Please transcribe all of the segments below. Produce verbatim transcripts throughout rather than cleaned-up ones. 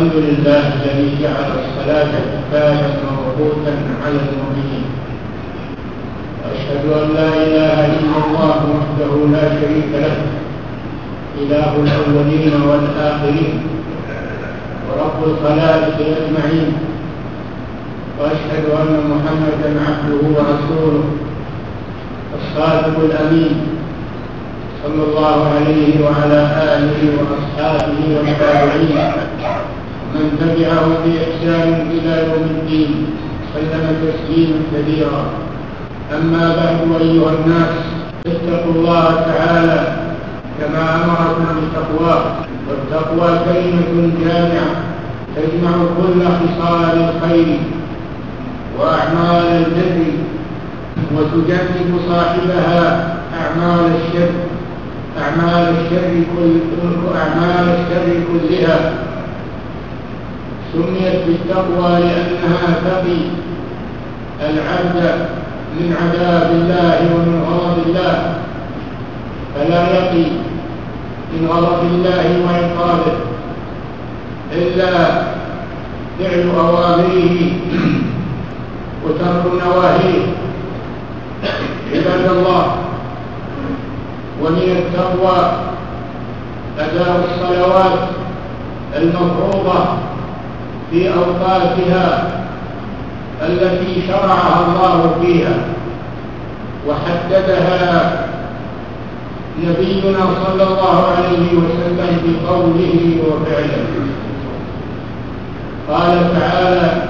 الحمد لله الذي جعل الصلاة كفاية موقوتا على المؤمنين، وأشهد أن لا إله إلا الله وحده لا شريك له، إله الأولين والآخرين ورب الخلائق أجمعين، وأشهد أن محمدا عبده ورسوله الصادق الأمين صلى الله عليه وعلى آله وأصحابه والتابعين ومن تبعهم بإحسان إلى يوم الدين سلم تسليما كثيرا. أما بعد، أيها الناس، اتقوا الله تعالى كما أمركم بتقواه، والتقوى كلمة جامعة تجمع كل خصال الخير وأعمال البر وتجنب صاحبها أعمال الشر أعمال الشر كل أعمال الشر كلها. سميت بالتقوى لأنها تقي العبد من عذاب الله ومن غضب الله، فلا يقي من غضب الله وعقابه إلا فعل أوامره وترك نواهيه. عباد الله، ومن التقوى أداء الصلوات المفروضة في أوقاتها التي شرعها الله فيها وحددها نبينا صلى الله عليه وسلم بقوله وفعله. قال تعالى: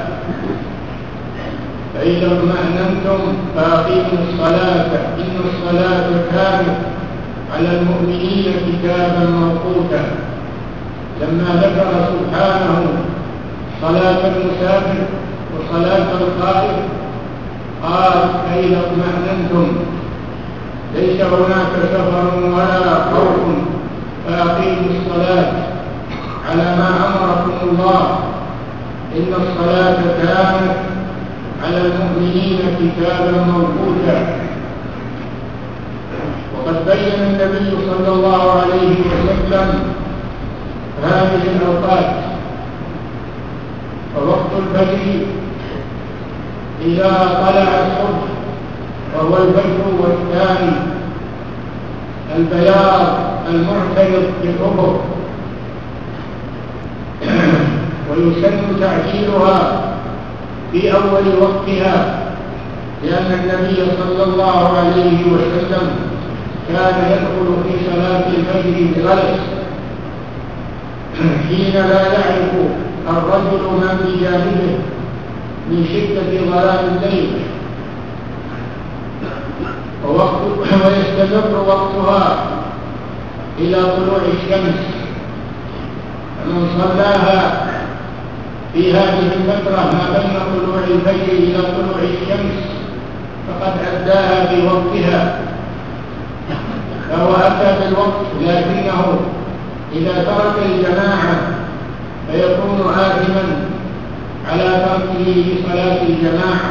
فإذا اطمأننتم فأقيموا الصلاة إن الصلاة كانت على المؤمنين كتابا موقوتا. لما ذكر سبحانه صلاة المسافر وصلاة القائم قال: فإذا اطمأننتم، ليس هناك سفر ولا خوف، فأقيموا الصلاة على ما أمركم الله، إن الصلاة كانت على المؤمنين كتابا موقوتا. وقد بين النبي صلى الله عليه وسلم هذه الأوقات. فوقت الفجر إذا طلع الصبح وهو الفجر والثاني البياض المعترض بالأفق، ويسن تعجيلها في أول وقتها، لأن النبي صلى الله عليه وسلم كان يدخل في صلاة الفجر بغلس حين لا يعرف الرجل من بجانبه من شدة ظلام الليل، ويستمر وقتها إلى طلوع الشمس. فمن صلاها في هذه الفترة ما بين طلوع الفجر إلى طلوع الشمس فقد أداها في وقتها، فهو أتى بالوقت، لكنه إذا ترك الجماعة فيكون آثما على تركه لصلاة الجماعة.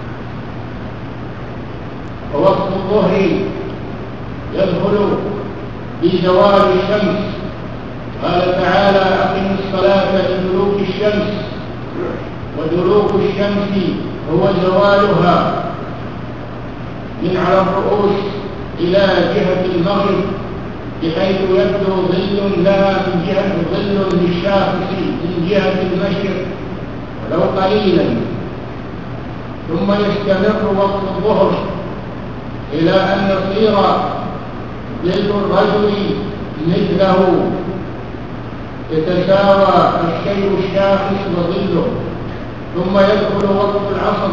ووقت الظهر يدخل بزوال الشمس. قال تعالى: أقم الصلاة لدلوك الشمس، ودلوك الشمس هو زوالها من على الرؤوس إلى جهة المغرب، بحيث يبدو ظل لها من جهة ظل للشاخص من جهة المشرق ولو قليلا، ثم يستمر وقت الظهر إلى أن يصير ظل الرجل مثله، يتساوى الشيء الشاخص وظله، ثم يدخل وقت العصر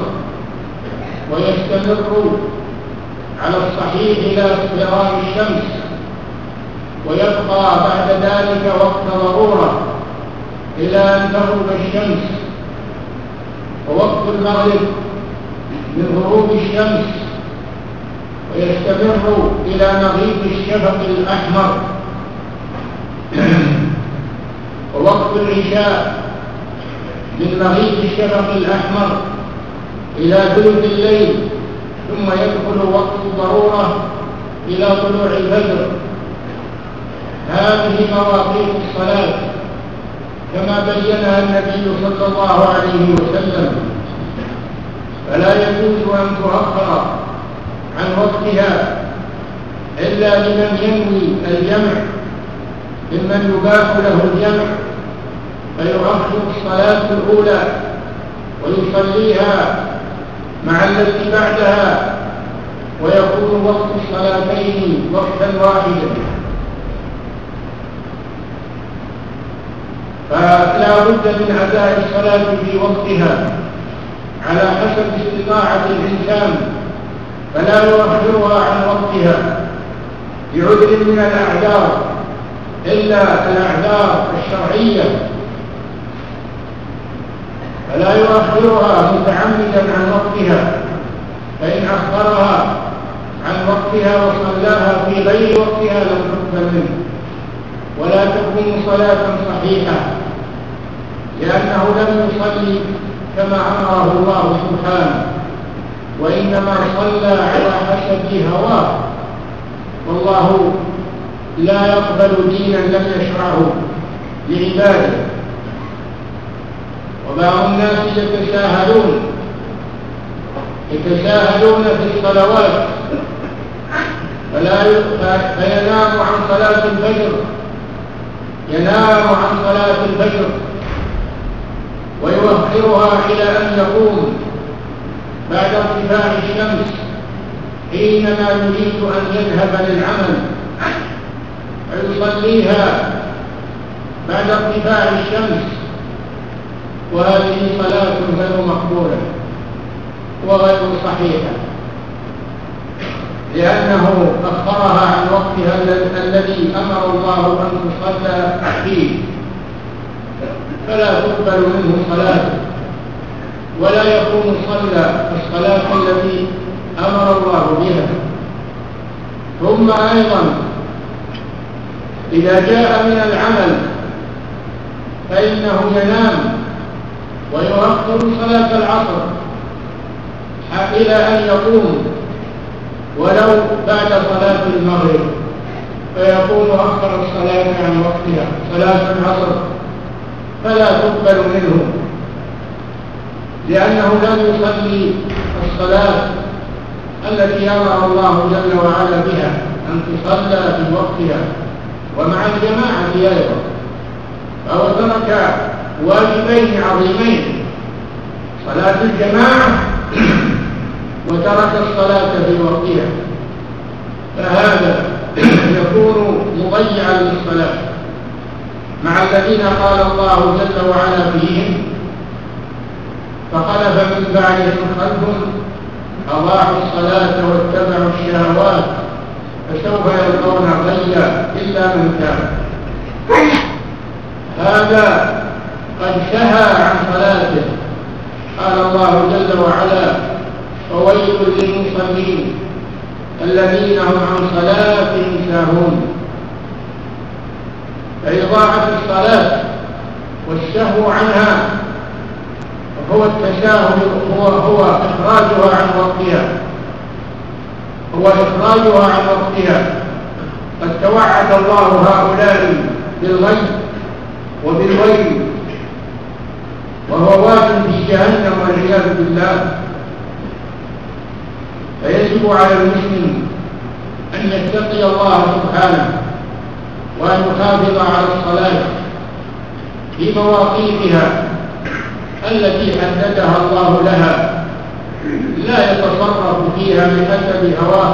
ويستمر على الصحيح إلى اصفرار الشمس، ويبقى بعد ذلك وقت ضرورة إلى أن تغرب الشمس. ووقت المغرب من غروب الشمس ويستمر إلى مغيب الشفق الأحمر. ووقت العشاء من مغيب الشفق الأحمر إلى ثلث الليل، ثم يدخل وقت الضرورة إلى طلوع الفجر. هذه مواقيت الصلاة كما بينها النبي صلى الله عليه وسلم، فلا يجوز أن تؤخر عن وقتها إلا لمن ينوي الجمع ممن يباح له الجمع، فيؤخر الصلاة الأولى ويصليها مع التي بعدها، ويكون وقت الصلاتين وقتا واحدا. فلا بد من أداء الصلاة في وقتها على حسب استطاعة الإنسان، فلا يؤخرها عن وقتها بعذر من الأعذار إلا الأعذار الشرعية، فلا يؤخرها متعمدا عن وقتها، فإن أخرها عن وقتها وصلاها في غير وقتها لم تقبل منه ولا تكون صلاة صحيحة، لأنه لم يصلي كما أمره الله سبحانه، وإنما صلى على حسب هواه، والله لا يقبل دينا لم يشرعه لعباده. وبعض الناس يتساهلون يتساهلون في الصلوات، فلا فينام عن صلاة الفجر ينام عن صلاة الفجر ويؤخرها إلى أن يقوم بعد ارتفاع الشمس حينما يريد أن يذهب للعمل، فيصليها بعد ارتفاع الشمس، وهذه صلاة غير مقبولة وغير صحيحة، لأنه أخرها عن وقتها الذي أمر الله أن تصلى فيه، فلا تقبل منه صلاة ولا يكون صلى الصلاة التي أمر الله بها. ثم أيضا إذا جاء من العمل فإنه ينام ويؤخر صلاة العصر إلى أن يقوم ولو بعد صلاة المغرب، فيكون أخر الصلاة عن وقتها صلاة العصر، فلا تقبل منه لأنه لم يصلي الصلاة التي أمر الله جل وعلا بها أن تصلى في وقتها ومع الجماعة أيضا، فهو ترك واجبين عظيمين: صلاة الجماعة وترك الصلاة في وقتها، فهذا يكون مضيعا للصلاة مع الذين قال الله جل وعلا فيهم: فخلف من بعدهم خلف أضاعوا الصلاة واتبعوا الشهوات فسوف يلقون غيا إلا من تاب. هذا قد سهى عن صلاته، قال الله جل وعلا: فويل للمصلين الذين هم عن صلاتهم ساهون. فإضاعة الصلاة والسهو عنها هو التساهل، هو, هو إخراجها عن وقتها هو إخراجها عن وقتها. قد توعد الله هؤلاء بالغي وبالويل، وهو واد في جهنم والعياذ بالله. فيجب على المسلم أن يتقي الله سبحانه وأن يحافظ على الصلاة في مواقيتها التي حددها الله لها، لا يتصرف فيها بحسب هواه،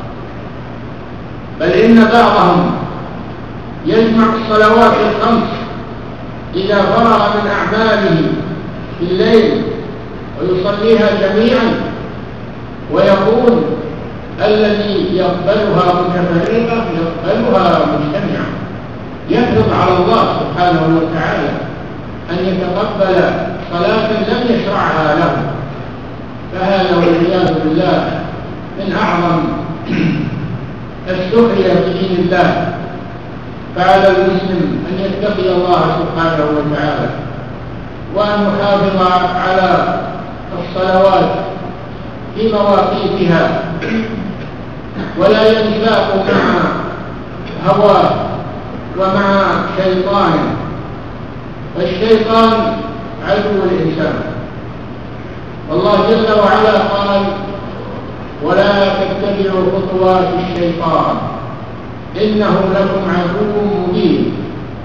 بل إن بعضهم يجمع الصلوات الخمس إذا فرغ من أعماله في الليل ويصليها جميعا، ويقول: الذي يقبلها متفرقة يقبلها مجتمعة. يفرض على الله سبحانه وتعالى أن يتقبل صلاة لم يشرعها له، فهذا والعياذ بالله من أعظم السخرية في دين الله. فعلى المسلم أن يتقي الله سبحانه وتعالى وأن يحافظ على الصلوات في مواقيتها، ولا ينساق مع هواه ومع شيطانه، فالشيطان عدو الإنسان، والله جل وعلا قال: ولا تتبعوا خطوات الشيطان إنه لكم عدو مبين.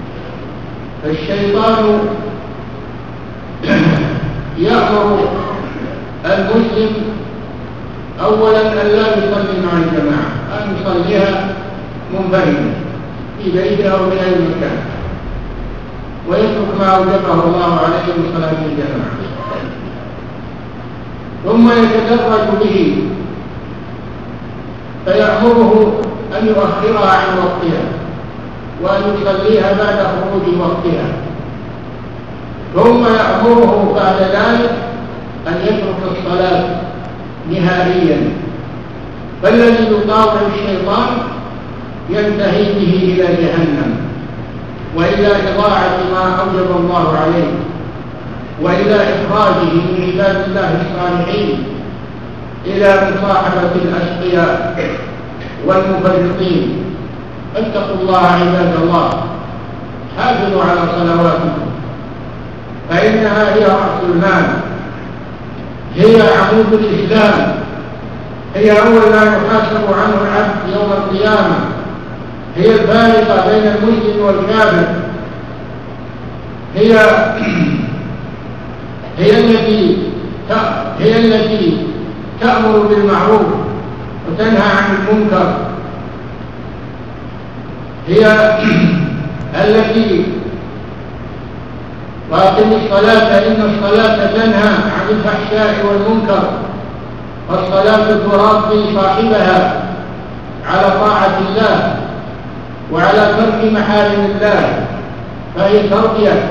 فالشيطان يأمر المسلم أولا أن لا يصلي مع الجماعة، أن يصليها منفردا في بيته أو في أي مكان، ويترك ما أوجبه الله عليه من صلاة الجماعة، ثم يتدرج به فيأمره أن يؤخرها عن وقتها وأن يصليها بعد خروج وقتها، ثم يأمره بعد ذلك أن يترك الصلاة نهائيا. فالذي يطاوع الشيطان ينتهي به إلى جهنم، وإلى إضاعة ما أوجب الله عليه، وإلى إخراجه من عباد الله الصالحين إلى مصاحبة الأشقياء والمفرطين. اتقوا الله عباد الله، حافظوا على صلواتكم، فإنها هي رأس المال، هي عمود الإسلام، هي أول ما يحاسب عنه العبد يوم القيامة، هي الفارقة بين المسلم والكافر، هي هي التي هي التي تأمر بالمعروف وتنهى عن المنكر، هي التي وأقم الصلاة إن الصلاة تنهى عن الفحشاء والمنكر، والصلاة تربي صاحبها على طاعة الله وعلى ترك محارم الله، فهي تربية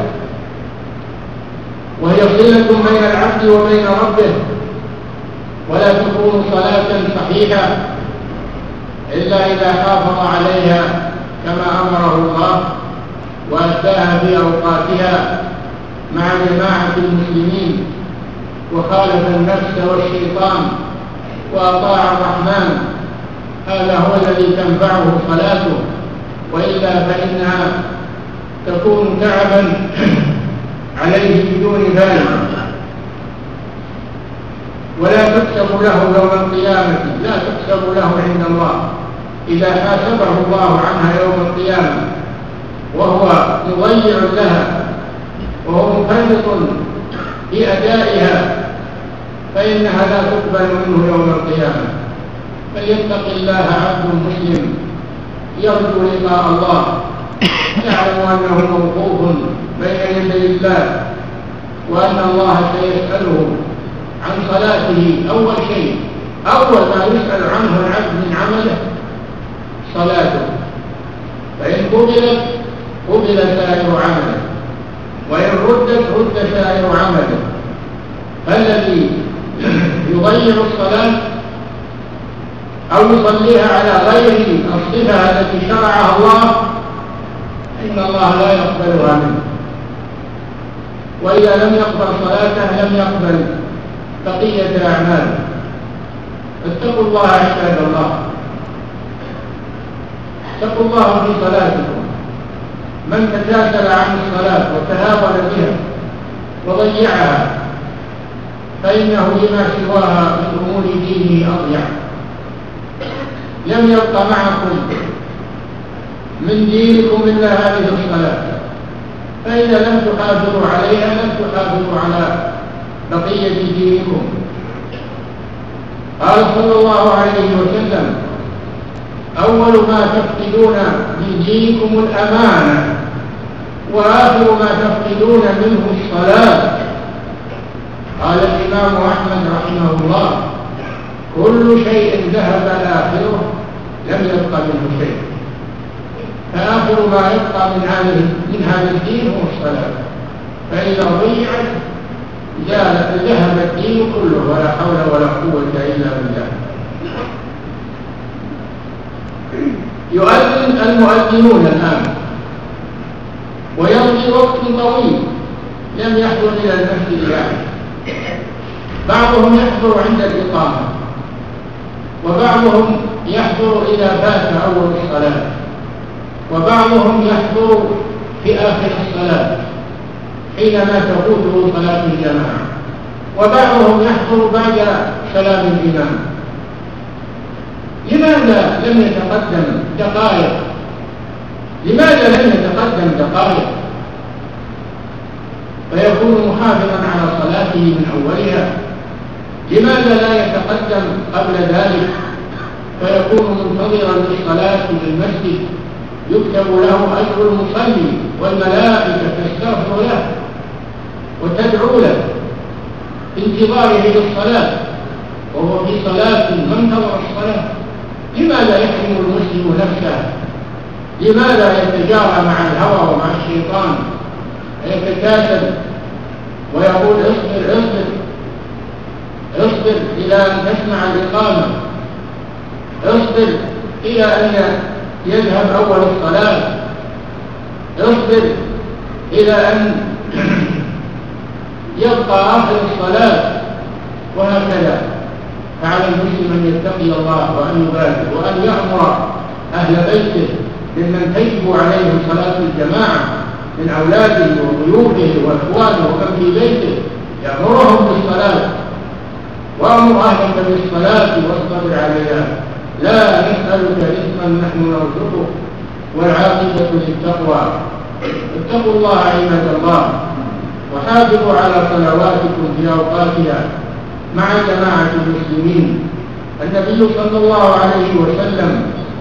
وهي صلة بين العبد وبين ربه. ولا تكون صلاة صحيحة إلا إذا حافظ عليها كما أمره الله وأداها في أوقاتها مع جماعة المسلمين، وخالف النفس والشيطان وأطاع الرحمن. هذا هو الذي تنفعه صلاته، وإلا فإنها تكون تعبا عليه بدون فائدة، ولا تكسب له يوم القيامة، لا تكسب له عند الله إذا حاسبه الله عنها يوم القيامة وهو مضيع لها وهو مفرط في أدائها، فإنها لا تقبل منه يوم القيامة. فليتق الله عبد مسلم يرجو لقاء الله، يعلم أنه موقوف بين يدي الله، وأن الله سيسأله عن صلاته. أول شيء أول ما يسأل عنه العبد من عمله صلاته، فإن قبلت قبل سائر عمله، وإن ردت رد سائر عمله. فالذي يضيع الصلاة أو يصليها على غير الصفة التي شرعها الله إن الله لا يقبلها منه، وإذا لم يقبل صلاته لم يقبل بقية الأعمال. اتقوا الله عباد الله، اتقوا الله في صلاتكم. من تكاسل عن الصلاة وتهاون بها وضيعها فإنه لما سواها من أمور دينه أضيع. لم يبق معكم من دينكم إلا هذه الصلاة، فإذا لم تحافظوا عليها لم تحافظوا على بقية دينكم. قال صلى الله عليه وسلم: أول ما تفقدون من دينكم الأمانة، وآخر ما تفقدون منه الصلاة. قال الإمام أحمد رحمه الله: كل شيء ذهب آخره لم يبق منه شيء، فآخر ما يبقى من هذه من هذا الدين هو الصلاة. فإذا ضيعت ذهب الدين كله، ولا حول ولا قوة إلا بالله. يؤذن المؤذنون الآن ويمضي وقت طويل لم يحضر إلى المسجد يعني. بعضهم يحضر عند الإقامة، وبعضهم يحضر إذا فات أول الصلاة، وبعضهم يحضر في آخر الصلاة، حينما تفوته صلاة الجماعة، وبعضهم يحضر بعد سلام الإمام. لماذا لم يتقدم دقائق؟ لماذا لم يتقدم دقائق فيكون محافظا على صلاته من أولها؟ لماذا لا يتقدم قبل ذلك فيكون منتظرا للصلاة في المسجد يكتب له أجر المصلي والملائكة تستغفر له وتدعو له في انتظاره للصلاة وهو في صلاة منتظر الصلاة؟ لماذا يحرم المسلم نفسه؟ لماذا يتجارى مع الهوى ومع الشيطان ويتكاسل ويقول اصبر اصبر اصبر إلى أن تسمع الإقامة، اصبر إلى أن يذهب أول الصلاة، اصبر إلى أن يبقى آخر الصلاة، وهكذا. فعلى المسلم أن يتقي الله وأن يبادر وأن يأمر أهل بيته ممن تجب عليهم صلاة الجماعة من أولاده وضيوفه وإخوانه ومن في بيته، يأمرهم بالصلاة. وأمر أهلك بالصلاة واصطبر عليها، لا نسألك رزقا نحن نرزقك والعاقبة للتقوى. اتقوا الله عباد الله وحافظوا على صلواتكم في أوقاتها مع جماعة المسلمين. النبي صلى الله عليه وسلم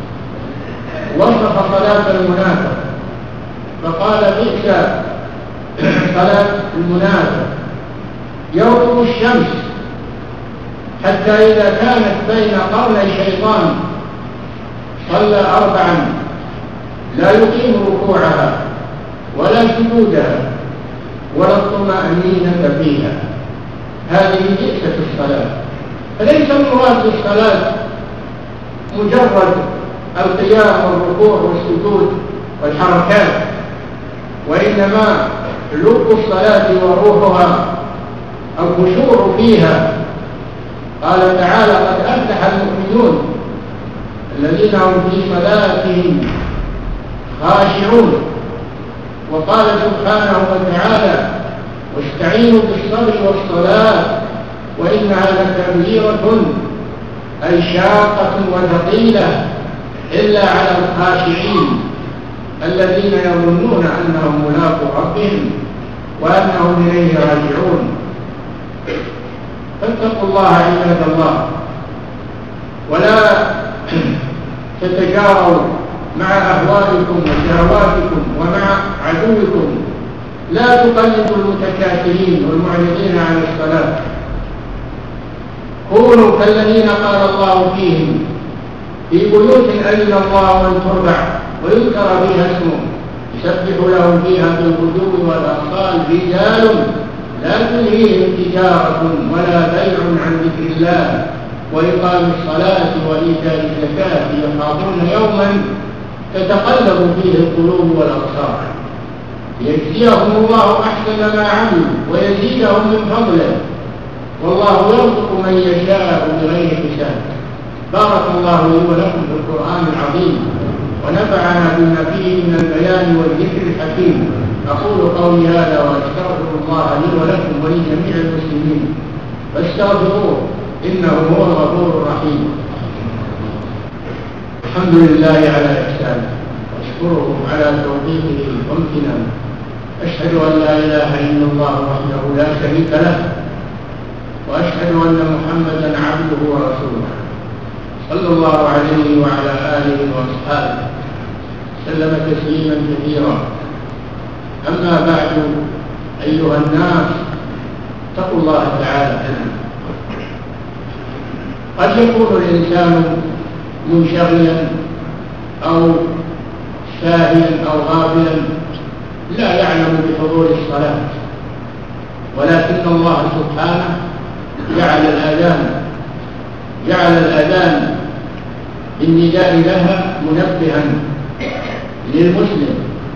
وصف صلاة المنافق فقال بئس صلاة المنافق يوم الشمس حتى إذا كانت بين قرني شيطان صلى أربعا لا يقيم ركوعها ولا سجودها ولا الطمأنينة فيها. هذه بئسة الصلاة. فليس المراد بالصلاة مجرد القيام والركوع والسجود والحركات، وإنما لب الصلاة وروحها الخشوع فيها. قال تعالى قد أفلح المؤمنون الذين هم في صلاتهم خاشعون. وقال سبحانه وتعالى واستعينوا بالصبر والصلاة وإنها لكبيرة أي شاقة وثقيلة إلا على الخاشعين الذين يظنون أنهم ملاقو ربهم وأنهم إليه راجعون. فاتقوا الله عباد الله ولا تتجاروا مع أهوالكم وشهواتكم ومع عدوكم. لا تقلدوا المتكاسلين والمعرضين عن الصلاة. كونوا كالذين قال الله فيهم في بيوت أذن الله أن ترفع ويذكر فيها اسمه يسبح له فيها بالغدو والآصال رجال لا تلهيهم تجارة ولا بيع عن ذكر الله وإقام الصلاة وإيتاء الزكاة يخافون يوما تتقلب فيه القلوب والأبصار ليجزيهم الله أحسن ما عملوا ويزيدهم من فضله والله يرزق من يشاء بغير حساب. بارك الله لي ولكم في القرآن العظيم ونفعنا بما فيه من البيان والذكر الحكيم. أقول قولي هذا وأستغفر الله لي ولكم ولجميع المسلمين فاستغفروه إنه هو الغفور الرحيم. الحمد لله على إحسانه وأشكره على توفيقه وامتنانه. أشهد أن لا إله إلا الله وحده لا شريك له وأشهد أن محمدا عبده ورسوله صلى الله عليه وعلى آله وأصحابه سلم تسليما كثيرا. أما بعد أيها الناس اتقوا الله تعالى. قد يكون الإنسان منشغلا أو ساهيا أو غافلا لا يعلم بحضور الصلاة، ولكن الله سبحانه جعل الأذان جعل الأذان بالنداء لها منبها للمسلم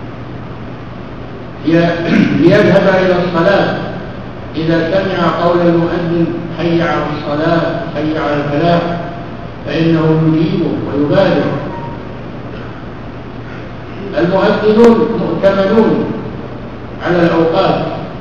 ليذهب إلى الصلاة إذا سمع قول المؤذن حي على الصلاة حي على الفلاح فإنه يجيبه ويبادر. المؤذنون مؤتمنون على الأوقات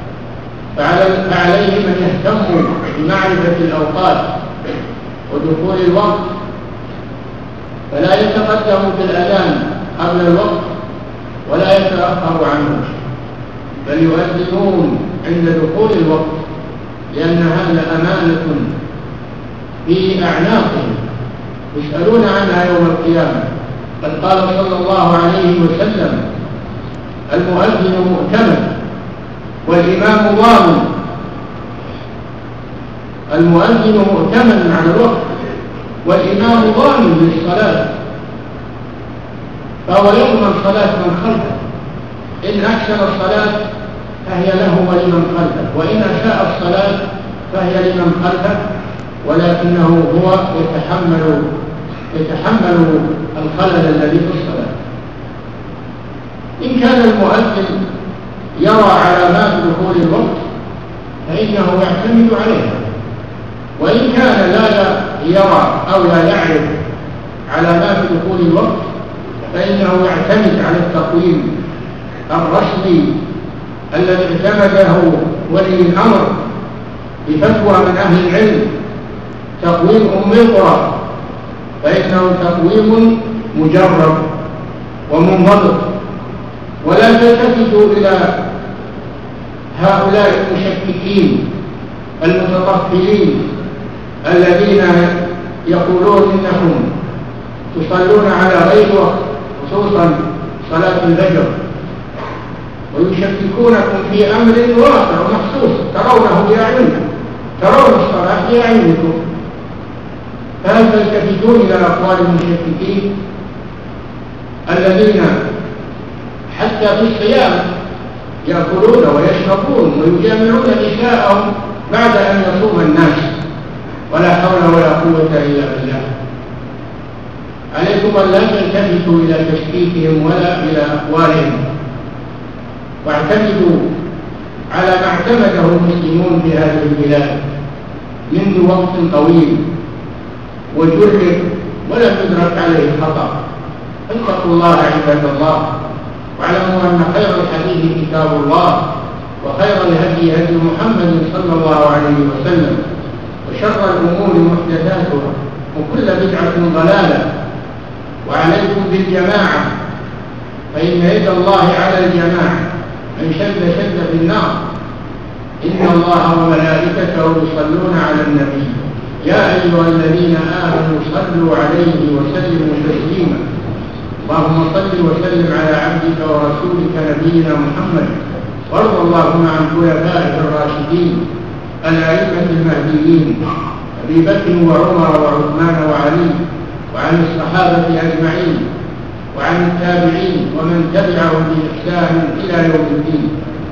فعليهم أن يهتموا بمعرفة الأوقات ودخول الوقت، فلا يتقدموا بالأذان قبل الوقت ولا يتأخروا عنه، بل يؤذنون عند دخول الوقت، لأن هذا أمانة في أعناقهم يسألون عنها يوم القيامة. قد قال صلى الله عليه وسلم: المؤذن مؤتمن والإمام ضامن. المؤذن مؤتمن على الوقت والإمام ضامن للصلاة، فهو يضمن صلاة من خلفه، إن أحسن الصلاة فهي له ولمن خلفه، وإن أساء الصلاة فهي لمن خلفه، ولكنه هو يتحمل يتحمل الخلل الذي في الصلاة. إن كان المؤذن يرى علامات دخول الوقت فإنه يعتمد عليها، وإن كان لا يرى أو لا يعرف علامات دخول الوقت فإنه يعتمد على التقويم الرسمي الذي اعتمده ولي الأمر بفتوى من أهل العلم، تقويم أم القرى، فإنه تقويم مجرب ومنضبط. ولا تلتفتوا إلى هؤلاء المشككين المتطفلين الذين يقولون إنهم تصلون على غير وقت، خصوصا صلاة الفجر، ويشككونكم في أمر واقع ومحسوس ترونه بأعينكم، ترون الصلاة بأعينكم، فهل تلتفتون إلى أقوال المشككين الذين حتى في الصيام يأكلون ويشربون ويجامعون نساءهم بعد أن يصوم الناس، ولا حول ولا قوة إلا بالله؟ عليكم أن لا تلتفتوا إلى تشكيكهم ولا إلى أقوالهم، واعتمدوا على ما اعتمده المسلمون في هذه البلاد منذ وقت طويل وجرب ولم يدرك عليه خطأ. فاتقوا الله عباد الله، واعلموا أن خير الحديث كتاب الله، وخير الهدي هدي محمد صلى الله عليه وسلم، وشر الأمور محدثاتها، وكل بدعة ضلالة. وعليكم بالجماعة، فإن يد الله على الجماعة، من شد شد في النار. إن الله وملائكته يصلون على النبي، يا أيها الذين آمنوا صلوا عليه وسلموا تسليما. اللهم صل وسلم على عبدك ورسولك نبينا محمد، وارض اللهم عن خلفائه الراشدين الأئمة المهديين أبي بكر وعمر وعثمان وعلي، وعن الصحابة أجمعين، وعن التابعين ومن تبعهم بإحسان إلى يوم الدين.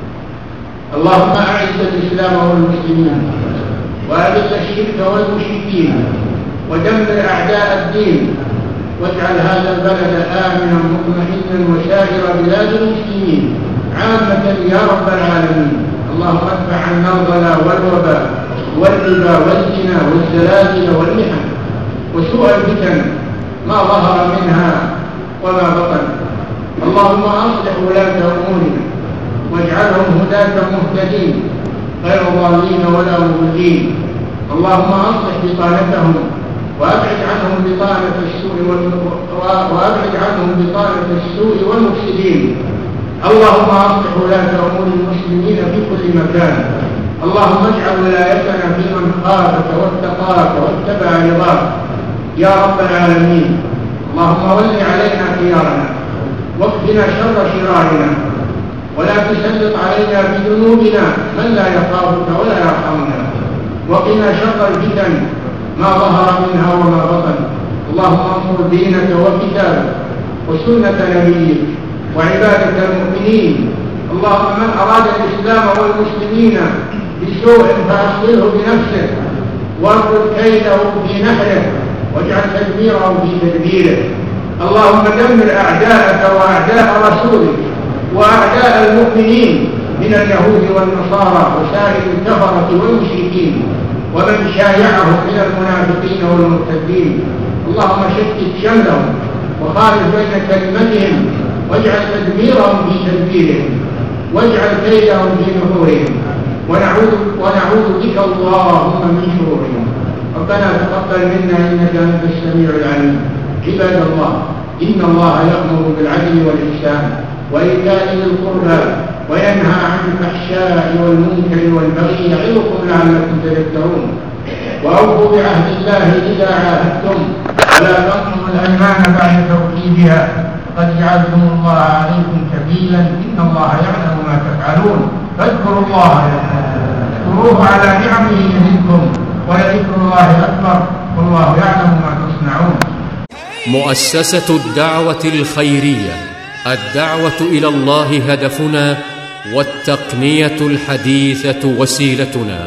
اللهم أعز الإسلام والمسلمين، وأذل الشرك والمشركين، ودمر أعداء الدين، واجعل هذا البلد آمنا مطمئنا وسائر بلاد المسلمين عامة يا رب العالمين. اللهم ادفع عنا الغلا والوباء والربا والزنا والزلازل والمحن وسوء الفتن ما ظهر منها وما بطن. اللهم أصلح ولاة أمورنا واجعلهم هداة مهتدين غير ضالين ولا مضلين. اللهم أصلح بطانتهم وأبعد عنهم بطانة السوء وأبعد عنهم بطانة السوء والمفسدين. اللهم أصلح ولاة أمور المسلمين في كل مكان. اللهم اجعل ولايتنا في من خافك واتقاك واتبع رضاك يا رب العالمين. اللهم ول علينا خيارنا واكفنا شر شرارنا، ولا تسلط علينا بذنوبنا من لا يخافك ولا يرحمنا، وقنا شر الفتن ما ظهر منها وما بطن. اللهم انصر دينك وكتابك وسنة نبيك وعبادك المؤمنين. اللهم من أراد الإسلام والمسلمين بسوء فأصله بنفسه، وارد كيده في نحره، واجعل تدميره في تدبيره. اللهم دمر أعداءك وأعداء رسولك وأعداء المؤمنين من اليهود والنصارى وسائر الكفرة والمشركين ومن شايعهم من المنافقين والمرتدين. اللهم شتت شملهم وخالف بين كلمتهم، واجعل تدميرهم في تدبيرهم، واجعل كيدهم في نحورهم. ونعوذ, ونعوذ بك اللهم من شرورهم. ربنا تقبل منا إنك أنت السميع العليم. عباد الله، إن الله يأمر بالعدل والإحسان وإيتاء ذي القربى وينهى عن الفحشاء والمنكر والبغي يعظكم لعلكم تذكرون. وأوفوا بعهد الله إذا عاهدتم ولا تنقضوا الأيمان بعد توكيدها قد جعلتم الله عليكم كفيلا إن الله يعلم ما تفعلون. فاذكروا الله اذكروه على نعمه يزدكم ولذكر الله أكبر والله يعلم ما تصنعون. مؤسسة الدعوة الخيرية، الدعوة إلى الله هدفنا، والتقنية الحديثة وسيلتنا.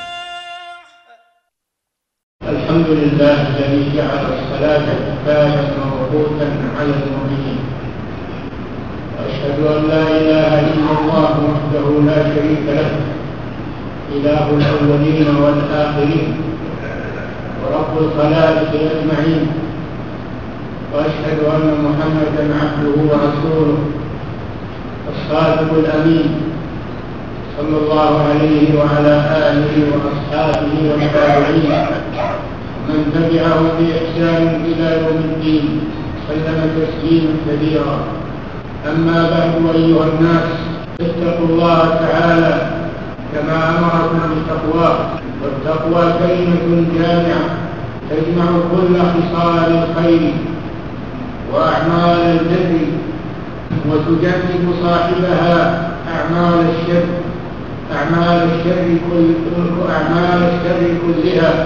الحمد لله الذي جعل الصلاة كفاية موقوتا على المؤمنين، وأشهد أن لا إله إلا الله وحده لا شريك له، إله الأولين والآخرين ورب الخلائق أجمعين. وأشهد أن محمدا عبده ورسوله الصادق الأمين صلى الله عليه وعلى آله وأصحابه والتابعين من تبعهم بإحسان إلى يوم الدين سلم تسليما كثيرا. أما بعد، أيها الناس، اتقوا الله تعالى كما أمركم بتقواه، والتقوى كلمة جامعة تجمع كل خصال الخير وأعمال البر وتجنب صاحبها أعمال الشر أعمال الشر كل أعمال الشر كلها.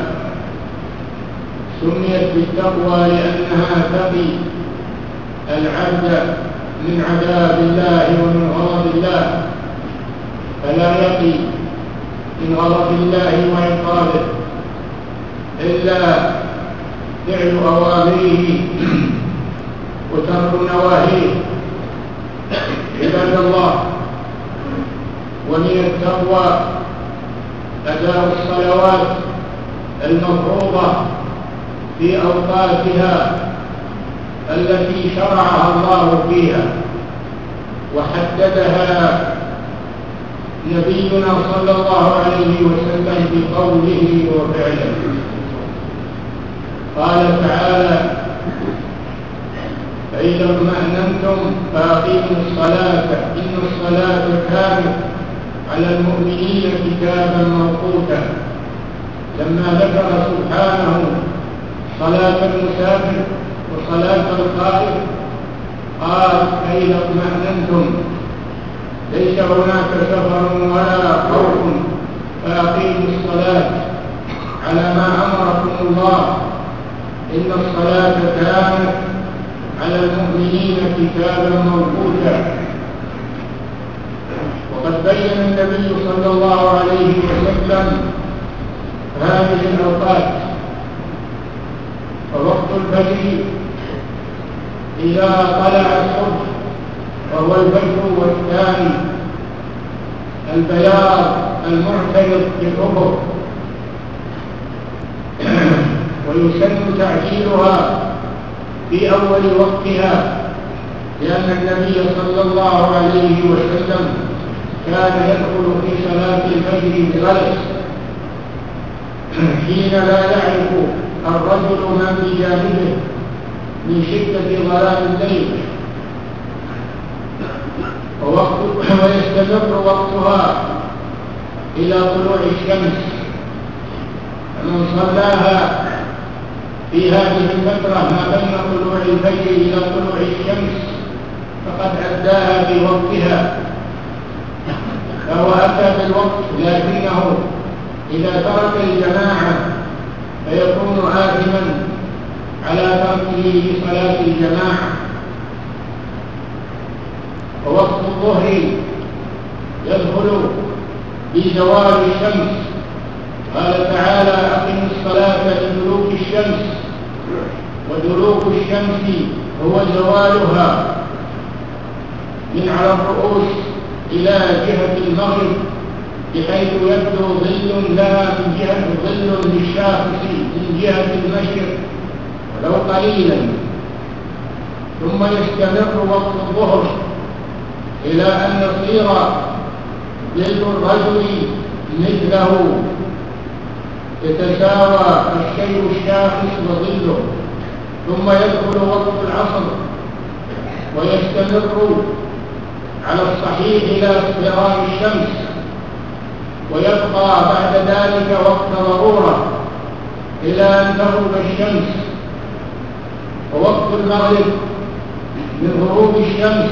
سميت بالتقوى لأنها تقي العبد من عذاب الله ومن غضب الله، فلا يقي من غضب الله وعقابه إلا فعل أوامره وترك نواهيه. عباد الله، ومن التقوى أداء الصلوات المفروضة في أوقاتها التي شرعها الله فيها وحددها نبينا صلى الله عليه وسلم بقوله وفعله. قال تعالى: فإذا اطمأننتم فأقيموا الصلاة إن الصلاة كانت على المؤمنين كتابا موقوتا. لما ذكر سبحانه صلاة المسافر وصلاة القائم قال: فإذا اطمأننتم، ليس هناك سفر ولا خوف، فأقيموا الصلاة على ما أمركم الله. إن الصلاة كانت على المؤمنين كتابا موقوتا. وقد بين النبي صلى الله عليه وسلم هذه الأوقات. فوقت الفجر إذا طلع الصبح وهو الفجر والثاني البياض المعترض في الأفق، ويسن تعجيلها في أول وقتها، لأن النبي صلى الله عليه وسلم كان يدخل في صلاة الفجر بغلس حين لا يعرف الرجل من بجانبه من شدة ظلام الليل، ويستمر وقتها إلى طلوع الشمس. فمن صلاها في هذه الفترة ما بين طلوع الفجر إلى طلوع الشمس فقد أداها في وقتها، فهو أتى بالوقت، لكنه إذا ترك الجماعة فيكون آثما على تركه لصلاة الجماعة. ووقت الظهر يدخل بزوال الشمس. قال تعالى: أقم الصلاة لدلوك الشمس، ودلوك الشمس هو زوالها من على الرؤوس إلى جهة المغرب، بحيث يبدو ظل لها من جهة ظل للشاخص من جهة المشرق ولو قليلا، ثم يستمر وقت الظهر إلى أن يصير ظل الرجل مثله يتساوى الشيء الشاخص وظله، ثم يدخل وقت العصر ويستمر على الصحيح إلى اصفرار الشمس، ويبقى بعد ذلك وقت ضرورة إلى أن تغرب الشمس، ووقت المغرب من غروب الشمس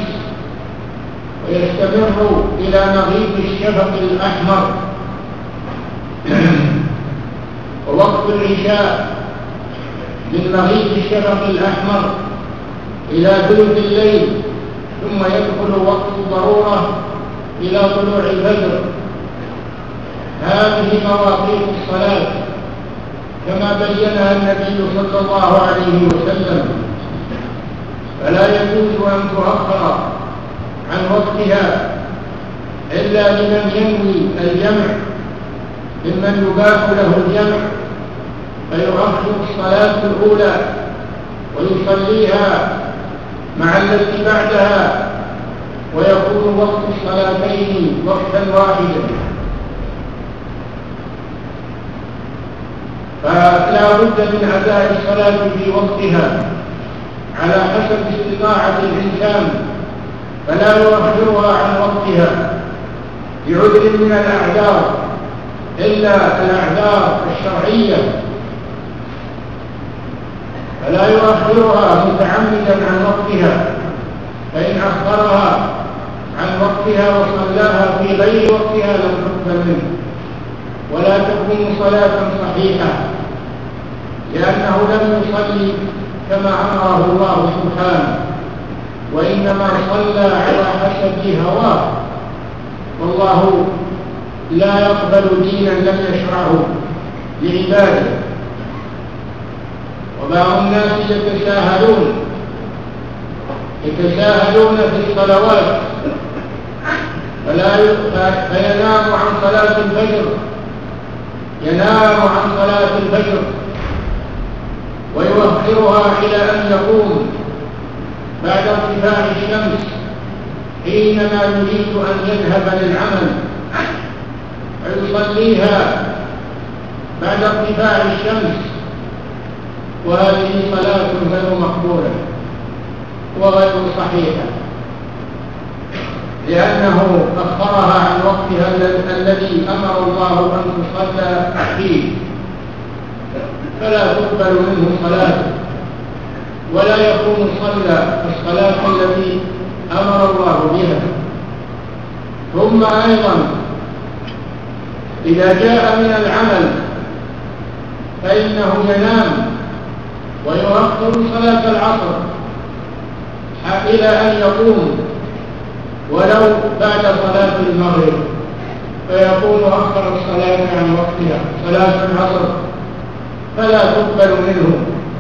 ويستمر إلى مغيب الشفق الأحمر، ووقت العشاء من مغيب الشفق الأحمر إلى ثلث الليل، ثم يدخل وقت الضرورة إلى طلوع الفجر. هذه مواقيت الصلاة كما بينها النبي صلى الله عليه وسلم، فلا يجوز أن تؤخر عن وقتها إلا لمن ينوي الجمع، ممن يباح له الجمع فيؤخر الصلاة الأولى ويصليها مع التي بعدها، ويكون وقت الصلاتين وقتا واحدا. فلا بد من أداء الصلاة في وقتها على حسب استطاعة الإنسان، فلا يؤخرها عن وقتها بعذر من الأعذار إلا الأعذار الشرعية، فلا يؤخرها متعمدا عن وقتها، فإن أخرها عن وقتها وصلاها في غير وقتها لم تقبل منه ولا تكون صلاة صحيحة، لأنه لم يصلي كما أمره الله سبحانه، وإنما صلى على حسب هواه، والله لا يقبل دينا لم يشرعه لعباده. وبعض الناس يتساهلون يتساهلون في الصلوات فلا فينام عن صلاة الفجر ينام عن صلاة الفجر ويؤخرها إلى أن يقوم بعد ارتفاع الشمس حينما يريد أن يذهب للعمل، فيصليها بعد ارتفاع الشمس، وهذه صلاة غير مقبولة وغير صحيحة، لأنه أخرها عن وقتها الذي أمر الله أن تصلى فيه، فلا تقبل منه صلاة ولا يكون صلى الصلاة التي أمر الله بها. ثم أيضا إذا جاء من العمل فإنه ينام ويؤخر صلاة العصر إلى أن يقوم ولو بعد صلاة المغرب، فيكون أخر الصلاة عن وقتها صلاة العصر، فلا تقبل منه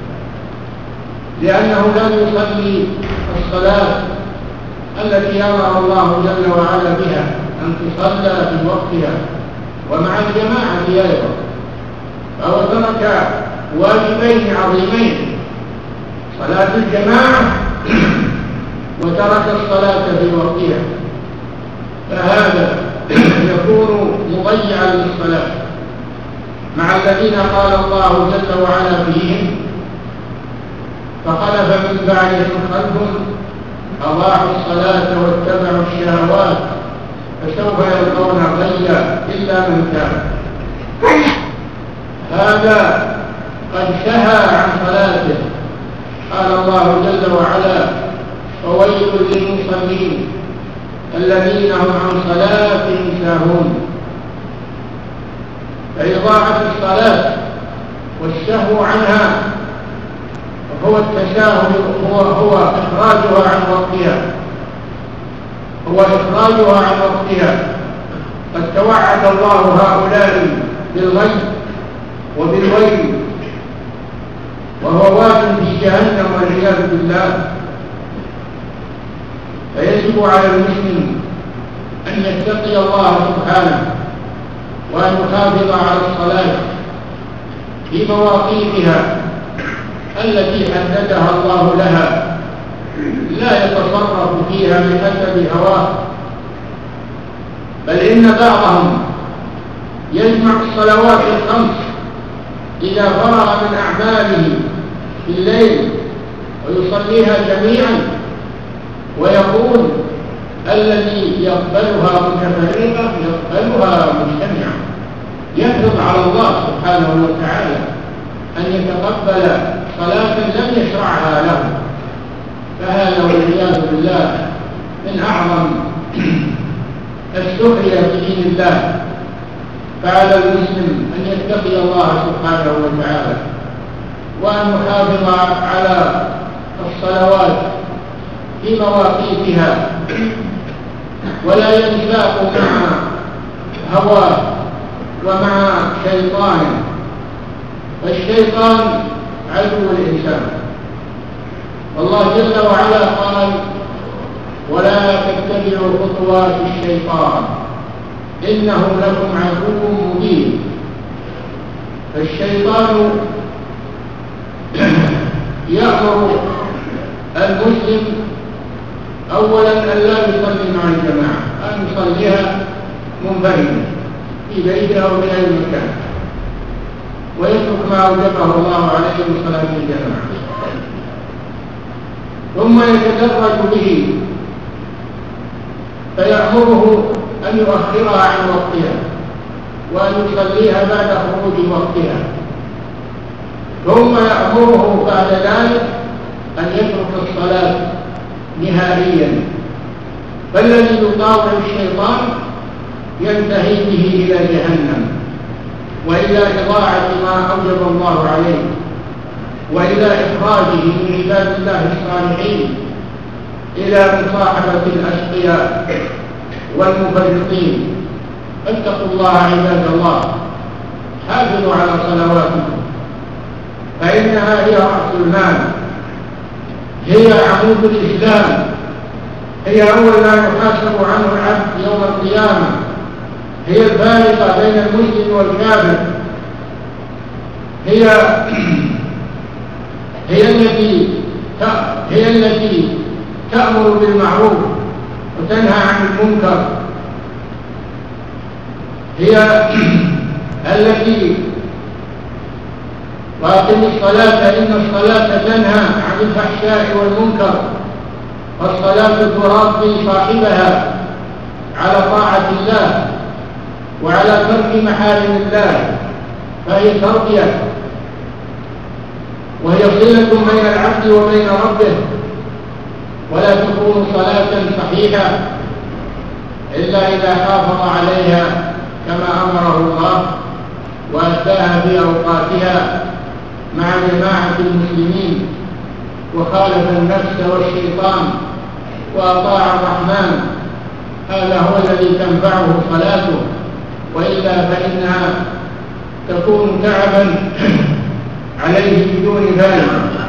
لأنه لم يصلي الصلاة التي أمر الله جل وعلا بها أن تصلى في وقتها ومع الجماعة أيضا، فهو ترك واجبين عظيمين: صلاة الجماعة وترك الصلاة في وقتها، فهذا يكون مضيعا للصلاة مع الذين قال الله جل وعلا فيهم: فخلف من بعدهم خلف أضاعوا الصلاة واتبعوا الشهوات فسوف يلقون غيا إلا من تاب. هذا قد سهى عن صلاته، قال الله جل وعلا: فويل للمصلين الذين هم عن صلاتهم ساهون. فإضاعة الصلاة والسهو عنها هو التساهل، هو, هو إخراجها عن وقتها هو إخراجها عن وقتها. قد توعد الله هؤلاء بالغي وبالويل، وهو واد في جهنم والعياذ بالله. فيجب على المسلم أن يتقي الله سبحانه وأن يحافظ على الصلاة في مواقيتها التي حددها الله لها، لا يتصرف فيها بحسب هواه، بل إن بعضهم يجمع الصلوات الخمس إذا فرغ من أعماله في الليل ويصليها جميعا، ويقول الذي يقبلها متفرقة يقبلها مجتمعة، يفرض على الله سبحانه وتعالى أن يتقبل صلاة لم يشرعها له، فهذا والعياذ بالله من أعظم السخرية في دين الله. فعلى المسلم أن يتقي الله سبحانه وتعالى وأن يحافظ على الصلوات في مواقيتها، ولا ينساق مع هواه ومع شيطانه، فالشيطان عدو الإنسان. والله جل وعلا قال: ولا تتبعوا خطوات الشيطان إنه لكم عدو مبين. فالشيطان يأمر المسلم أولا أن لا يصلي مع الجماعة، أن يصليها منفردا في بيته أو في أي مكان، ويترك ما أوجبه الله عليه من صلاة الجماعة، ثم يتدرج به فيأمره أن يؤخرها عن وقتها وأن يصليها بعد خروج وقتها، ثم يأمره بعد ذلك أن يترك الصلاة نهائيا. فالذي يطاوع الشيطان ينتهي به إلى جهنم، وإلى إضاعة ما أوجب الله عليه، وإلى إخراجه من عباد الله الصالحين إلى مصاحبة الأشقياء والمفرطين. فاتقوا الله عباد الله، حافظوا على صلواتكم، فإنها هي رأس المال، هي عمود الإسلام، هي أول ما يحاسب عنه العبد يوم القيامة، هي الفارقة بين المسلم والكافر، هي هي التي هي التي تأمر بالمعروف وتنهى عن المنكر، هي التي وأقم الصلاة إن الصلاة تنهى عن الفحشاء والمنكر، والصلاة تربي صاحبها على طاعة الله وعلى ترك محارم الله، فهي تربية وهي صلة بين العبد وبين ربه. ولا تكون صلاة صحيحة إلا إذا حافظ عليها كما أمره الله وأداها في أوقاتها مع جماعة المسلمين، وخالف النفس والشيطان وأطاع الرحمن. هذا هو الذي تنفعه صلاته، وإلا فإنها تكون تعبا عليه بدون ذلك،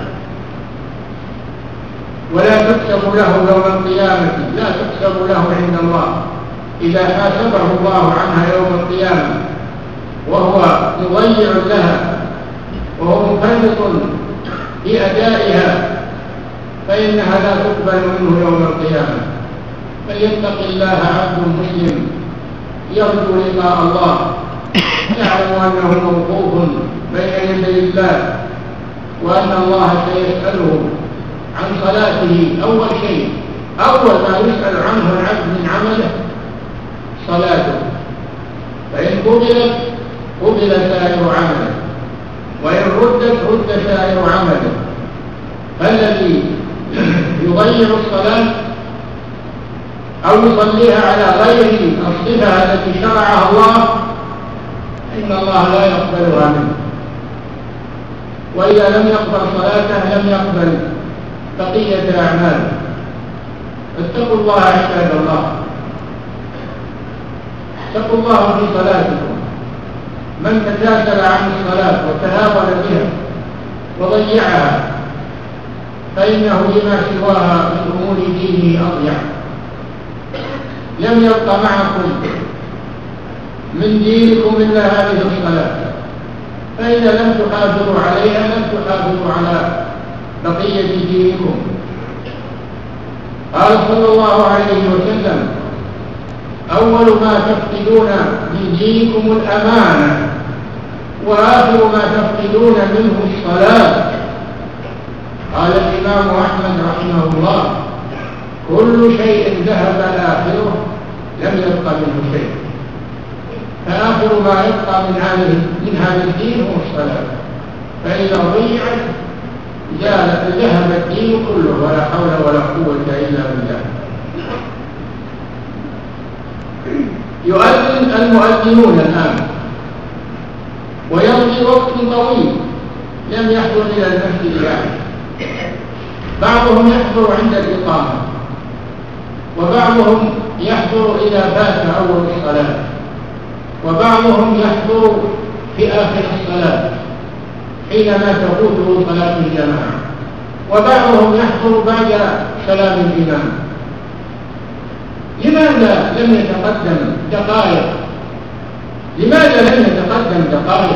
ولا تكتب له يوم القيامة، لا تكتب له عند الله إذا حاسبه الله عنها يوم القيامة وهو مضيع لها وهو مفرط في أدائها، فإنها لا تقبل منه يوم القيامة. فليتق الله عبد مسلم يرجو لقاء الله، يعلم أنه موقوف بين يدي الله، وأن الله سيسأله عن صلاته. أول شيء أول ما يسأل عنه العبد من عمله صلاته، فإن قبلت قبل سائر عمله، وإن ردت رد سائر عمله. فالذي يضيع الصلاة أو يصليها على غير الصفة التي شرعها الله إن الله لا يقبلها منه، وإذا لم يقبل صلاته لم يقبل بقية الأعمال. اتقوا الله عباد الله، اتقوا الله في صلاتكم. من تكاسل عن الصلاة وتهاون بها وضيعها فإنه لما سواها من أمور دينه أضيع. لم يبق معكم من دينكم إلا هذه الصلاة، فإذا لم تحافظوا عليها لم تحافظوا على بقية دينكم. قال صلى الله عليه وسلم: أول ما تفقدون من دينكم الأمانة، وآخر ما تفقدون منه الصلاة. قال الإمام أحمد رحمه الله: كل شيء ذهب آخره لم يبق منه شيء، فآخر ما يبقى من هذه من هذا الدين هو الصلاة، فإذا ضيعت ذهب الدين كله، ولا حول ولا قوة إلا بالله. يؤذن المؤذنون الآن ويمضي وقت طويل لم يحضر إلى المسجد يعني. بعضهم يحضر عند الإقامة، وبعضهم يحضر إذا فات أول الصلاة، وبعضهم يحضر في آخر الصلاة حينما تفوته صلاة الجماعة، وبعضهم يحضر بعد سلام الإمام. لماذا لم يتقدم دقائق؟ لماذا لم يتقدم دقائق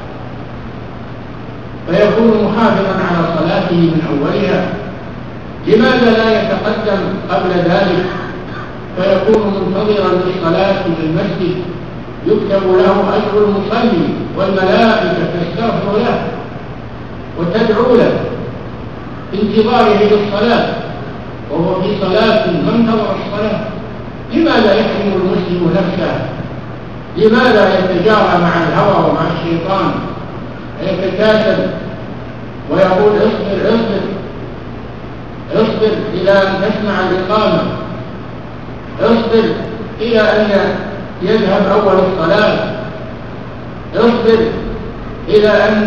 فيكون محافظا على صلاته من أولها؟ لماذا لا يتقدم قبل ذلك فيكون منتظرا للصلاة في المسجد يكتب له أجر المصلي والملائكة تستغفر له وتدعو له في انتظاره للصلاة وهو في صلاة منتظر الصلاة؟ لماذا يحرم المسلم نفسه؟ لماذا يتجارى مع الهوى ومع الشيطان ويتكاسل ويقول اصبر اصبر اصبر إلى أن تسمع الإقامة، اصبر إلى أن يذهب أول الصلاة، اصبر إلى أن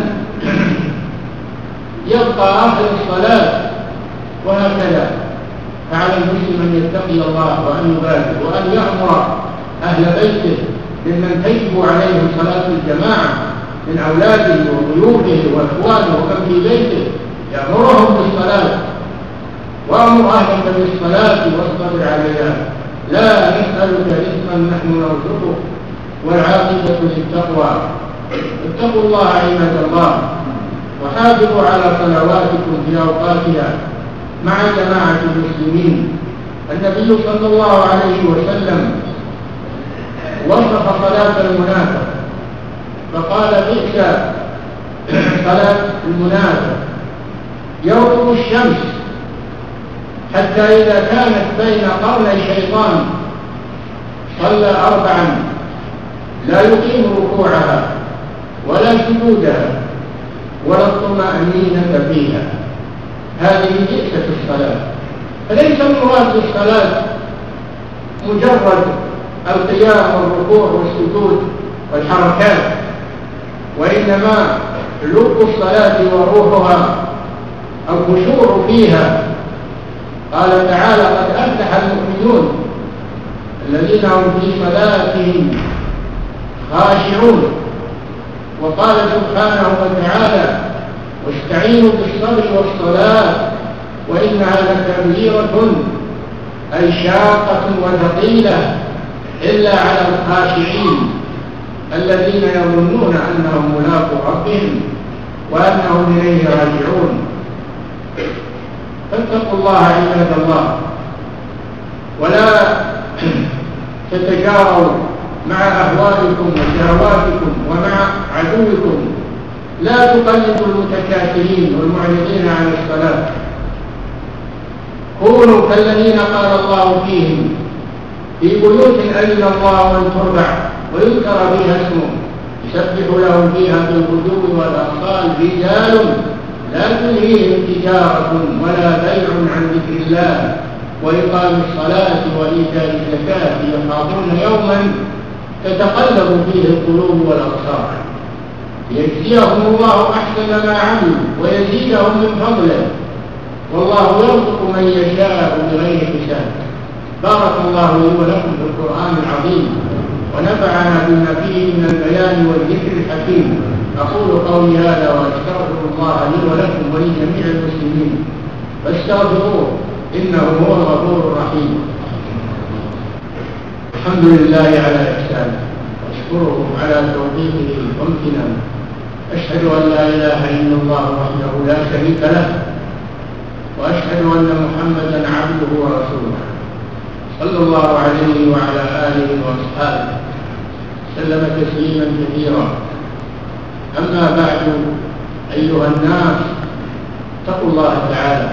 يبقى آخر الصلاة، وهكذا. فعلى المسلم أن يتقي الله وأن يبادر وأن يأمر أهل بيته ممن تجب عليهم صلاة الجماعة من أولاده وضيوفه وإخوانه ومن في بيته، يأمرهم بالصلاة. وأمر أهلك بالصلاة واصطبر عليها، لا نسألك رزقا نحن نرزقك والعاقبة للتقوى. اتقوا الله عباد الله، وحافظوا على صلواتكم في أوقاتها مع جماعة المسلمين. النبي صلى الله عليه وسلم وصف صلاة المنافق فقال: بئس صلاة المنافق يوم الشمس حتى إذا كانت بين قرني شيطان صلى أربعا لا يقيم ركوعها ولا سجودها ولا الطمأنينة فيها. هذه جئة الصلاة. فليس المراد بالصلاة مجرد القيام والركوع والسجود والحركات، وإنما لب الصلاة وروحها الخشوع فيها. قال تعالى: قد أفلح المؤمنون الذين هم في صلاتهم خاشعون. وقال سبحانه وتعالى: واستعينوا بالصبر والصلاة وإنها لكبيرة أي شاقة وثقيلة إلا على الخاشعين الذين يظنون أنهم ملاقو ربهم وأنهم إليه راجعون. فاتقوا الله عباد الله، ولا تتجاروا مع أهوائكم وشهواتكم ومع عدوكم. لا تقلدوا المتكاسلين والمعرضين عن الصلاة. كونوا كالذين قال الله فيهم: في بيوت أذن الله أن ترفع ويذكر فيها اسمه يسبح له فيها بالغدو والآصال رجال لا تلهيهم تجارة ولا بيع عن ذكر الله وإقام الصلاة وإيتاء الزكاة يخافون يوما تتقلب فيه القلوب والأبصار ليجزيهم الله أحسن ما عملوا ويزيدهم من فضله والله يرزق من يشاء بغير حساب. بارك الله لي ولكم في القرآن العظيم ونفعنا بما فيه من البيان والذكر الحكيم. أقول قولي هذا وأستغفر الله لي ولكم ولجميع المسلمين فاستغفروه إنه هو الغفور الرحيم. الحمد لله على إحسانه وأشكره على توفيقه وامتنانه. أشهد أن لا إله إلا الله وحده لا شريك له وأشهد أن محمدا عبده ورسوله صلى الله عليه وعلى آله وأصحابه سلم تسليما كثيرا. أما بعد، أيها الناس، اتقوا الله تعالى.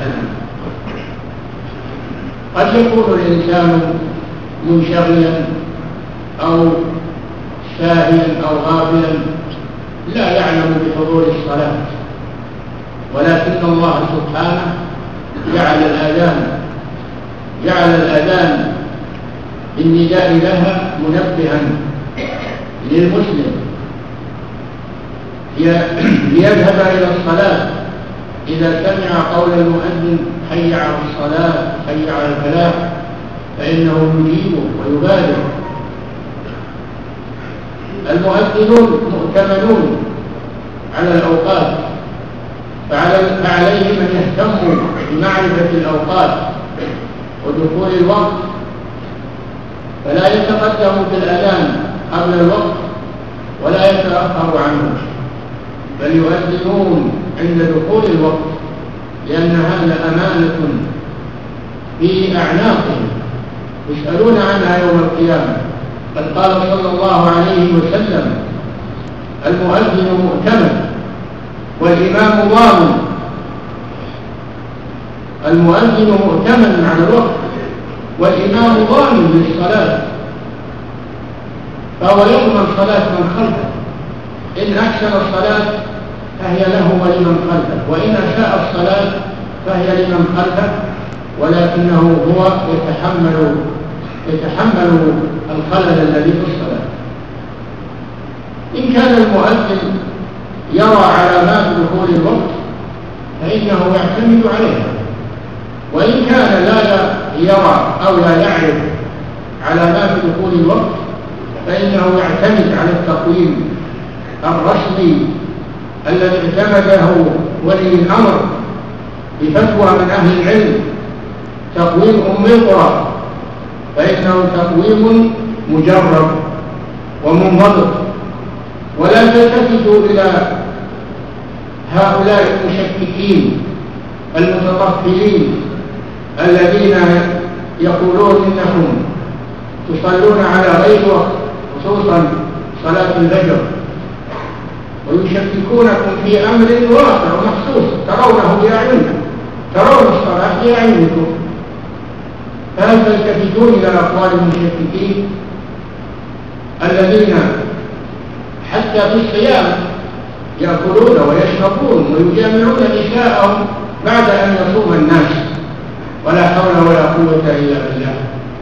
قد يكون الإنسان منشغلا أو ساهيا أو غافلا لا يعلم بحضور الصلاة، ولكن الله سبحانه جعل الأذان جعل الأذان بالنداء لها منبها للمسلم ليذهب إلى الصلاة إذا سمع قول المؤذن حي على الصلاة حي على الفلاح فإنه يجيبه ويبادر. المؤذنون مؤتمنون على الأوقات، فعليهم أن يهتموا بمعرفة الأوقات ودخول الوقت، فلا يتقدموا بالأذان قبل الوقت ولا يتأخروا عنه، بل يؤذنون عند دخول الوقت، لأن هذا أمانة في أعناقهم يسألون عنها يوم القيامة. قد قال صلى الله عليه وسلم: المؤذن مؤتمن والإمام ضامن. المؤذن مؤتمن على الوقت والإمام ضامن للصلاة، فهو يضمن صلاة من خلفه. إن أحسن الصلاة فهي له ولمن خلفه، وإن أساء الصلاة فهي لمن خلفه، ولكنه هو يتحمل يتحمل الخلل الذي في الصلاة. إن كان المؤذن يرى علامات دخول الوقت فإنه يعتمد عليها، وإن كان لا يرى أو لا يعرف علامات دخول الوقت فإنه يعتمد على التقويم الرسمي الذي اعتمده ولي الأمر بفتوى من أهل العلم، تقويم أم القرى، فإنه تقويم مجرب ومنضبط. ولا تلتفتوا إلى هؤلاء المشككين المتطفلين الذين يقولون إنهم تصلون على غير وقت، خصوصا صلاة الفجر، ويشككونكم في أمر واقع ومحسوس ترونه بأعينكم، ترون الصلاة بأعينكم، فهل تلتفتون إلى أقوال المشككين الذين حتى في الصيام يأكلون ويشربون ويجامعون نساءهم بعد أن يصوم الناس، ولا حول ولا قوة إلا بالله.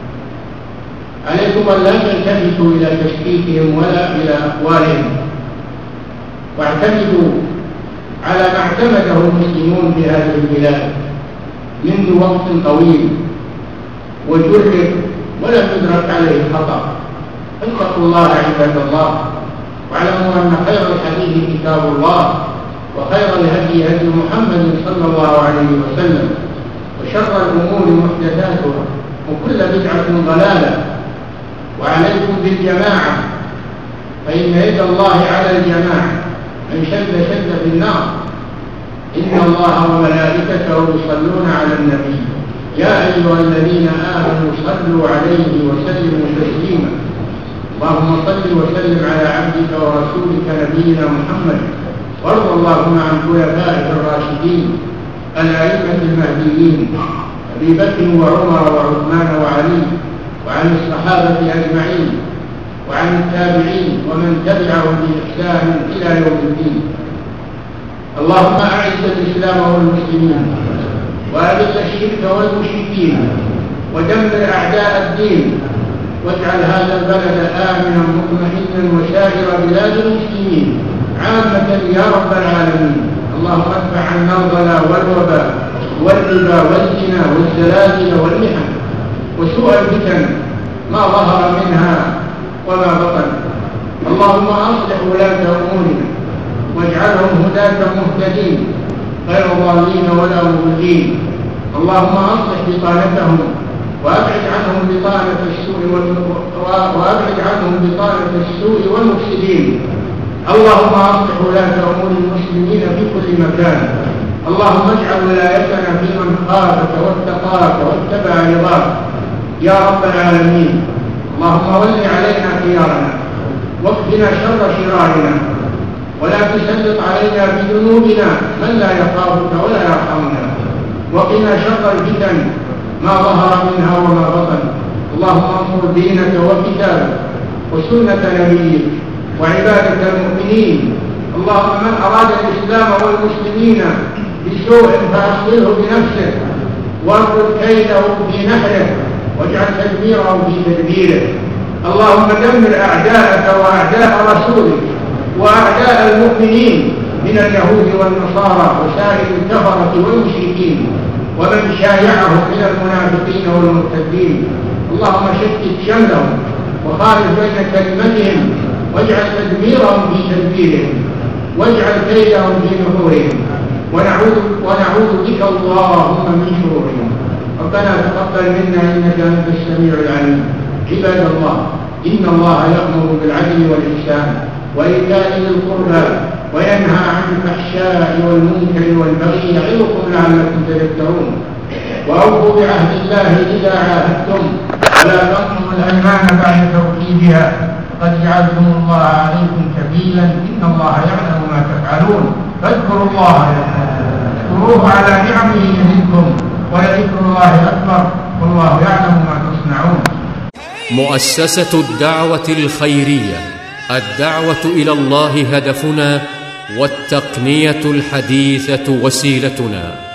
عليكم أن لا تلتفتوا إلى تشكيكهم ولا إلى أقوالهم، واعتمدوا على ما اعتمده المسلمون في هذه البلاد منذ وقت طويل وجرب ولم يدرك عليه الخطأ. فاتقوا الله عباد الله، واعلموا أن خير الحديث كتاب الله، وخير الهدي هدي محمد صلى الله عليه وسلم، وشر الأمور محدثاتها، وكل بدعة ضلالة. وعليكم بالجماعة، فإن يد الله على الجماعة، من شد شد في النار. إن الله وملائكته يصلون على النبي يا أيها الذين آمنوا صلوا عليه وسلموا تسليما. اللهم صل وسلم على عبدك ورسولك نبينا محمد، وارض اللهم عن خلفائه الراشدين الأئمة المهديين أبي بكر وعمر وعثمان وعلي، وعن الصحابة أجمعين، وعن التابعين ومن تبعهم بإحسان إلى يوم الدين. اللهم أعز الإسلام والمسلمين، وأذل الشرك والمشركين، ودمر أعداء الدين، واجعل هذا البلد آمنا مطمئنا وسائر بلاد المسلمين عامة يا رب العالمين. اللهم ادفع عنا الغلا والوباء والربا والزنا والزلازل والمحن وسوء الفتن ما ظهر منها وما بطن. اللهم أصلح ولاة أمورنا واجعلهم هداة مهتدين غير ضالين ولا مضلين. اللهم أصلح بطانتهم وأبعد عنهم بطانة السوء وأبعد عنهم بطانة السوء والمفسدين. اللهم أصلح ولاة أمور المسلمين في كل مكان. اللهم اجعل ولايتنا في من خافك واتقاك واتبع رضاك يا رب العالمين. اللهم ول علينا خيارنا واكفنا شر شرارنا، ولا تسلط علينا بذنوبنا من لا يخافك ولا يرحمنا، وقنا شر الفتن ما ظهر منها وما بطن. اللهم انصر دينك وكتابك وسنة نبيك وعبادك المؤمنين. اللهم من أراد الإسلام والمسلمين بسوء فأخذله بنفسه، وارد كيده في نحره، واجعل تدميره في تدبيره. اللهم دمر أعداءك وأعداء رسولك وأعداء المؤمنين من اليهود والنصارى وسائر الكفرة والمشركين ومن شايعهم من المنافقين والمرتدين. اللهم شتت شملهم وخالف بين كلمتهم، واجعل تدميرهم في تدبيرهم، واجعل كيدهم في نحورهم، ونعوذ, ونعوذ بك اللهم من شرورهم. ربنا تقبل منا إنك أنت السميع العليم. عباد الله، إن الله يأمر بالعدل والإحسان وإيتاء ذي القربى وينهى عن الفحشاء والمنكر والبغي يعظكم لعلكم تذكرون. وأوفوا بعهد الله إذا عاهدتم، ولا تنقضوا الأيمان بعد توكيدها، قد جعلتم الله عليكم كفيلا، إن الله يعلم ما تفعلون. فاذكروا الله اذكروه على نعمه يزدكم، ولذكر الله أكبر، والله يعلم ما تصنعون. مؤسسة الدعوة الخيرية، الدعوة إلى الله هدفنا، والتقنية الحديثة وسيلتنا.